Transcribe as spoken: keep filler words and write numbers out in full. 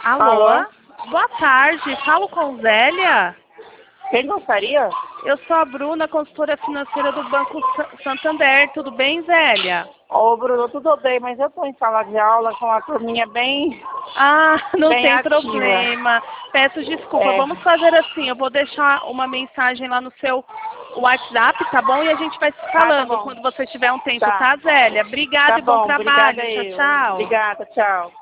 Alô? Alô? Boa tarde, falo com Zélia? Quem gostaria? Eu sou a Bruna, consultora financeira do Banco Sa- Santander. Tudo bem, Zélia? Ô, Bruno, tudo bem, mas eu estou em sala de aula com a turminha bem, Ah, não bem tem ativa. problema. Peço desculpa. É, Vamos fazer assim, eu vou deixar uma mensagem lá no seu WhatsApp, tá bom? E a gente vai se tá, tá falando bom. quando você tiver um tempo, Tá, tá, Zélia? Obrigada tá e bom bom, obrigada trabalho. Tchau, eu. tchau. Obrigada, tchau.